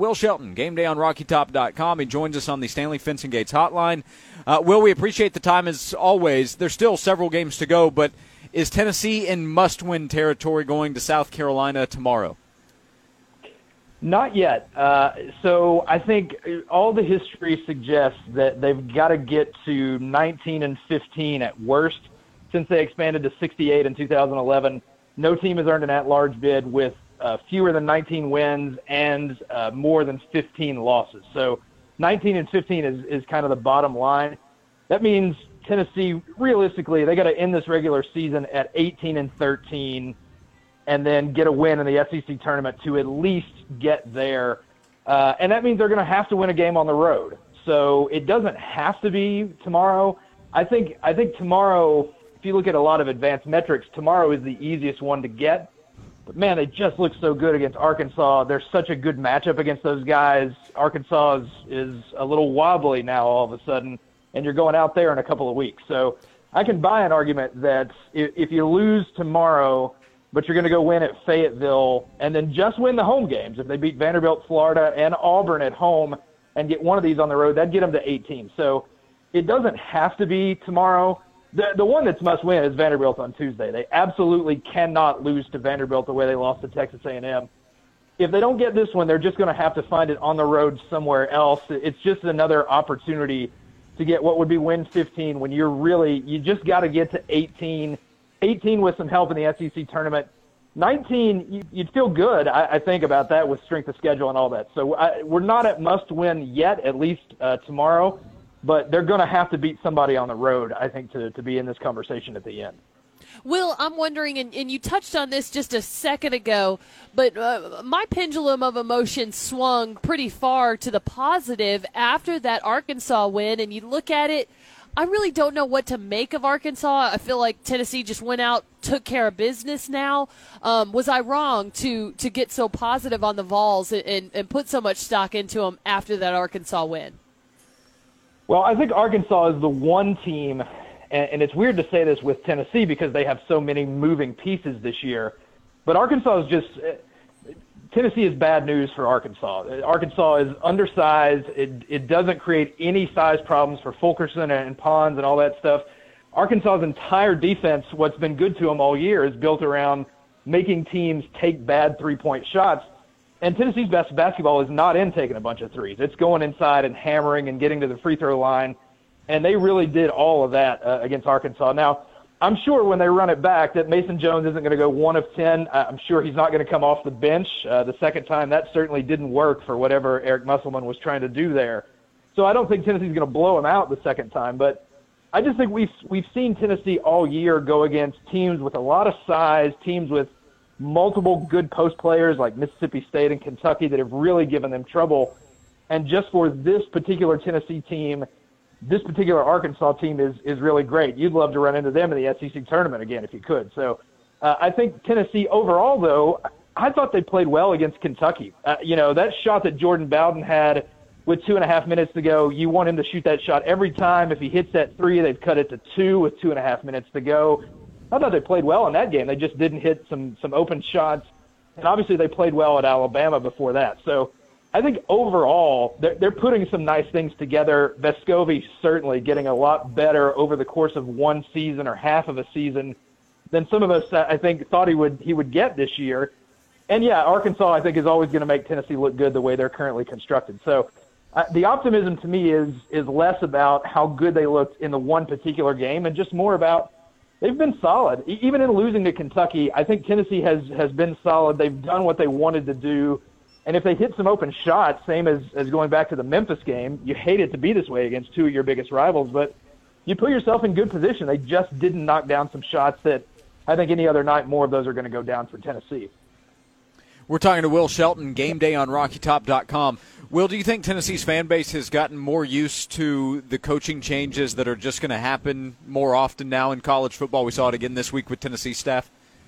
Will Shelton, Game Day on RockyTop.com. He joins us on the Stanley Fence and Gates hotline. Will, we appreciate the time as always. There's still several games to go, but is Tennessee in must-win territory going to South Carolina tomorrow? Not yet. So I think all the history suggests that they've got to get to 19-15 at worst. Since they expanded to 68 in 2011, no team has earned an at-large bid with fewer than 19 wins and more than 15 losses. So 19-15 is kind of the bottom line. That means Tennessee, realistically, they got to end this regular season at 18-13 and then get a win in the SEC tournament to at least get there. And that means they're going to have to win a game on the road. So it doesn't have to be tomorrow. I think tomorrow, if you look at a lot of advanced metrics, tomorrow is the easiest one to get. But, man, they just look so good against Arkansas. They're such a good matchup against those guys. Arkansas is a little wobbly now all of a sudden, and you're going out there in a couple of weeks. So I can buy an argument that if you lose tomorrow, but you're going to go win at Fayetteville and then just win the home games, if they beat Vanderbilt, Florida, and Auburn at home and get one of these on the road, that'd get them to 18. So it doesn't have to be tomorrow. The one that's must win is Vanderbilt on Tuesday. They absolutely cannot lose to Vanderbilt the way they lost to Texas A&M. If they don't get this one, they're just going to have to find it on the road somewhere else. It's just another opportunity to get what would be win 15 when you just got to get to 18. 18 with some help in the SEC tournament. 19, you'd feel good, I think, about that with strength of schedule and all that. So we're not at must win yet, at least tomorrow. But they're going to have to beat somebody on the road, I think, to be in this conversation at the end. Will, I'm wondering, and you touched on this just a second ago, but my pendulum of emotion swung pretty far to the positive after that Arkansas win, and you look at it, I really don't know what to make of Arkansas. I feel like Tennessee just went out, took care of business now. Was I wrong to get so positive on the Vols and put so much stock into them after that Arkansas win? Well, I think Arkansas is the one team, and it's weird to say this with Tennessee because they have so many moving pieces this year, but Arkansas is just – Tennessee is bad news for Arkansas. Arkansas is undersized. It doesn't create any size problems for Fulkerson and Pons and all that stuff. Arkansas's entire defense, what's been good to them all year, is built around making teams take bad three-point shots. And Tennessee's best basketball is not in taking a bunch of threes. It's going inside and hammering and getting to the free throw line. And they really did all of that against Arkansas. Now, I'm sure when they run it back that Mason Jones isn't going to go 1 of 10. I'm sure he's not going to come off the bench the second time. That certainly didn't work for whatever Eric Musselman was trying to do there. So I don't think Tennessee's going to blow him out the second time. But I just think we've seen Tennessee all year go against teams with a lot of size, teams with multiple good post players like Mississippi State and Kentucky that have really given them trouble. And just for this particular Tennessee team, this particular Arkansas team is really great. You'd love to run into them in the SEC tournament again if you could. So I think Tennessee overall, though, I thought they played well against Kentucky. That shot that Jordan Bowden had with 2.5 minutes to go, you want him to shoot that shot every time. If he hits that three, they've cut it to 2 with 2.5 minutes to go. I thought they played well in that game. They just didn't hit some open shots. And obviously they played well at Alabama before that. So I think overall they're putting some nice things together. Vescovi certainly getting a lot better over the course of one season or half of a season than some of us, I think, thought he would get this year. And, yeah, Arkansas, I think, is always going to make Tennessee look good the way they're currently constructed. So the optimism to me is less about how good they looked in the one particular game and just more about they've been solid. Even in losing to Kentucky, I think Tennessee has been solid. They've done what they wanted to do. And if they hit some open shots, same as going back to the Memphis game, you hate it to be this way against two of your biggest rivals, but you put yourself in good position. They just didn't knock down some shots that I think any other night more of those are going to go down for Tennessee. We're talking to Will Shelton, Game Day on RockyTop.com. Will, do you think Tennessee's fan base has gotten more used to the coaching changes that are just going to happen more often now in college football? We saw it again this week with Tennessee staff.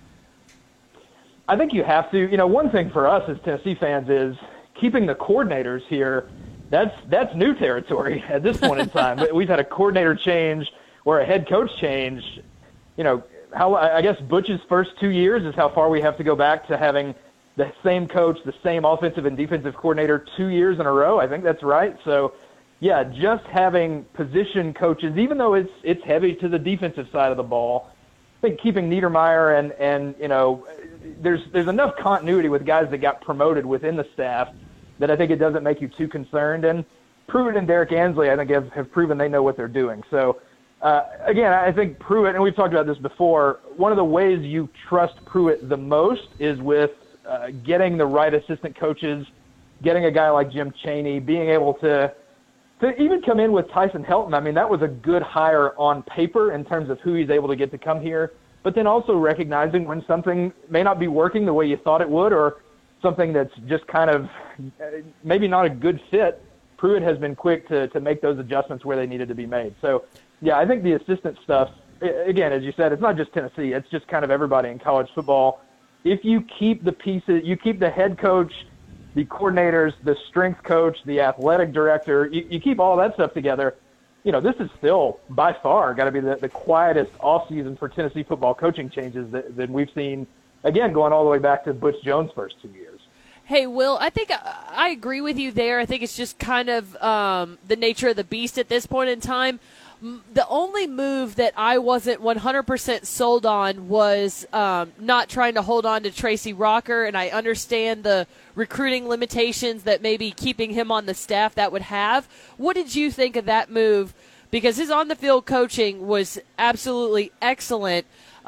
I think you have to. One thing for us as Tennessee fans is keeping the coordinators here. That's new territory at this point in time. We've had a coordinator change or a head coach change. I guess Butch's first 2 years is how far we have to go back to having the same coach, the same offensive and defensive coordinator 2 years in a row. I think that's right. So, yeah, just having position coaches, even though it's heavy to the defensive side of the ball, I think keeping Niedermeyer and there's enough continuity with guys that got promoted within the staff that I think it doesn't make you too concerned. And Pruitt and Derek Ansley, I think, have proven they know what they're doing. So, again, I think Pruitt, and we've talked about this before, one of the ways you trust Pruitt the most is with getting the right assistant coaches, getting a guy like Jim Chaney, being able to even come in with Tyson Helton. I mean, that was a good hire on paper in terms of who he's able to get to come here, but then also recognizing when something may not be working the way you thought it would, or something that's just kind of maybe not a good fit. Pruitt has been quick to make those adjustments where they needed to be made. So, yeah, I think the assistant stuff, again, as you said, it's not just Tennessee. It's just kind of everybody in college football. If you keep the pieces, you keep the head coach, the coordinators, the strength coach, the athletic director, you keep all that stuff together, this is still by far got to be the quietest offseason for Tennessee football coaching changes that we've seen, again, going all the way back to Butch Jones' first 2 years. Hey, Will, I think I agree with you there. I think it's just kind of the nature of the beast at this point in time. The only move that I wasn't 100% sold on was not trying to hold on to Tracy Rocker, and I understand the recruiting limitations that maybe keeping him on the staff that would have. What did you think of that move? Because his on-the-field coaching was absolutely excellent.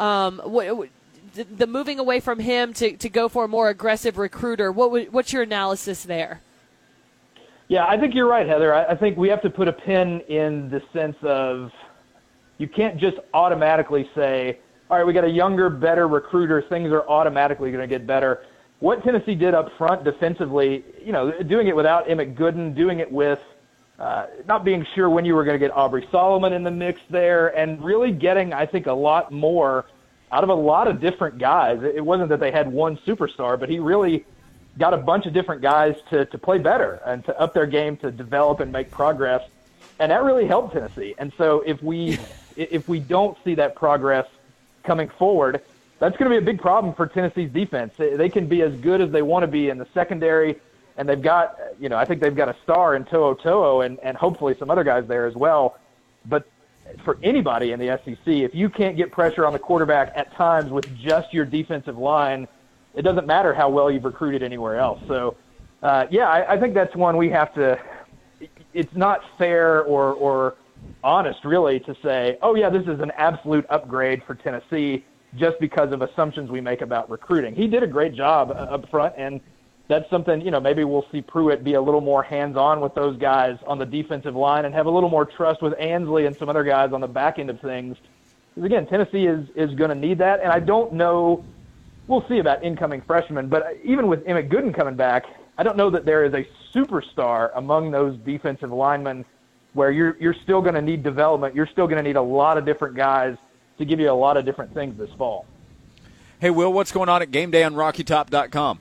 The moving away from him to go for a more aggressive recruiter, what's your analysis there? Yeah, I think you're right, Heather. I think we have to put a pin in the sense of you can't just automatically say, all right, we got a younger, better recruiter, things are automatically going to get better. What Tennessee did up front defensively, doing it without Emmett Gooden, doing it with not being sure when you were going to get Aubrey Solomon in the mix there, and really getting, I think, a lot more out of a lot of different guys. It wasn't that they had one superstar, but he really got a bunch of different guys to play better and to up their game, to develop and make progress. And that really helped Tennessee. And so if we don't see that progress coming forward, that's going to be a big problem for Tennessee's defense. They can be as good as they want to be in the secondary, and they've got, I think they've got a star in To'o To'o and hopefully some other guys there as well. But for anybody in the SEC, if you can't get pressure on the quarterback at times with just your defensive line, it doesn't matter how well you've recruited anywhere else. So, I think that's one we have to – it's not fair or honest, really, to say, oh, yeah, this is an absolute upgrade for Tennessee just because of assumptions we make about recruiting. He did a great job up front, and that's something, maybe we'll see Pruitt be a little more hands-on with those guys on the defensive line and have a little more trust with Ansley and some other guys on the back end of things. Because, again, Tennessee is going to need that, and I don't know – we'll see about incoming freshmen, but even with Emmett Gooden coming back, I don't know that there is a superstar among those defensive linemen where you're still going to need development. You're still going to need a lot of different guys to give you a lot of different things this fall. Hey, Will, what's going on at GameDay on RockyTop.com?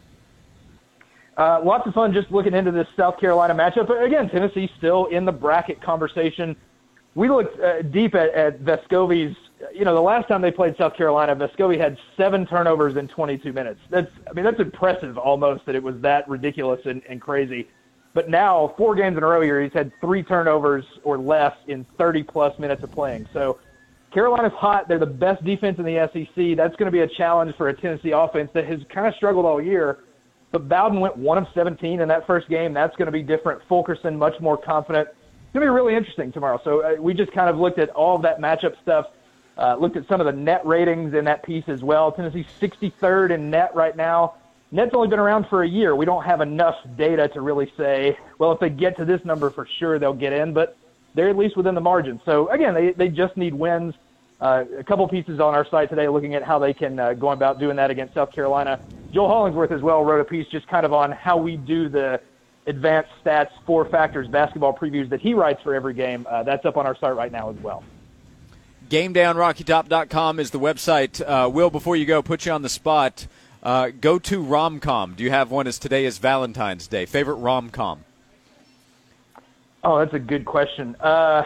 Lots of fun just looking into this South Carolina matchup. But again, Tennessee's still in the bracket conversation. We looked deep at Vescovi's. The last time they played South Carolina, Vescovi had 7 turnovers in 22 minutes. That's impressive almost that it was that ridiculous and crazy. But now, 4 games in a row here, he's had 3 turnovers or less in 30-plus minutes of playing. So Carolina's hot. They're the best defense in the SEC. That's going to be a challenge for a Tennessee offense that has kind of struggled all year. But Bowden went 1 of 17 in that first game. That's going to be different. Fulkerson, much more confident. It's going to be really interesting tomorrow. So we just kind of looked at all of that matchup stuff. Looked at some of the net ratings in that piece as well. Tennessee's 63rd in net right now. Net's only been around for a year. We don't have enough data to really say, well, if they get to this number for sure, they'll get in, but they're at least within the margin. So, again, they just need wins. A couple pieces on our site today looking at how they can go about doing that against South Carolina. Joel Hollingsworth as well wrote a piece just kind of on how we do the advanced stats, 4 factors, basketball previews that he writes for every game. That's up on our site right now as well. GameDay on RockyTop.com is the website. Will, before you go, put you on the spot. Go to rom-com. Do you have one as today is Valentine's Day? Favorite rom-com? Oh, that's a good question.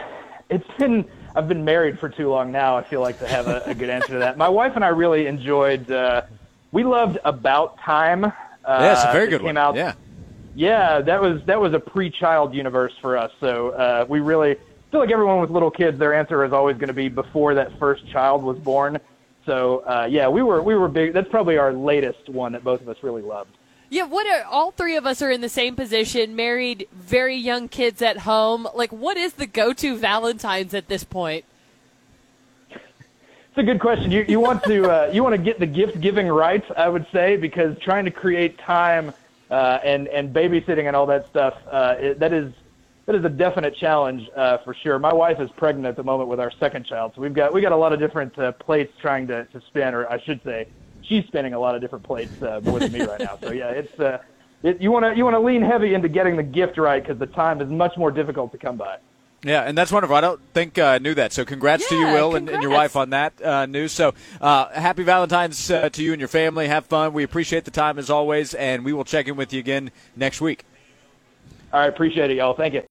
I've been married for too long now, I feel like, to have a good answer to that. My wife and I really enjoyed we loved About Time. Yeah, it's a very good came one. Out. Yeah. Yeah, that was a pre-child universe for us. So we really feel like everyone with little kids, their answer is always going to be before that first child was born. So yeah, we were big. That's probably our latest one that both of us really loved. Yeah, all three of us are in the same position, married, very young kids at home. Like, what is the go-to Valentine's at this point? It's a good question. You want to get the gift giving right, I would say, because trying to create time and babysitting and all that stuff that is a definite challenge for sure. My wife is pregnant at the moment with our second child, so we got a lot of different plates trying to spin, or I should say, she's spinning a lot of different plates more than me right now. So yeah, you want to lean heavy into getting the gift right because the time is much more difficult to come by. Yeah, and that's wonderful. I don't think I knew that. So congrats to you, Will, and your wife on that news. So happy Valentine's to you and your family. Have fun. We appreciate the time as always, and we will check in with you again next week. All right, appreciate it, y'all. Thank you.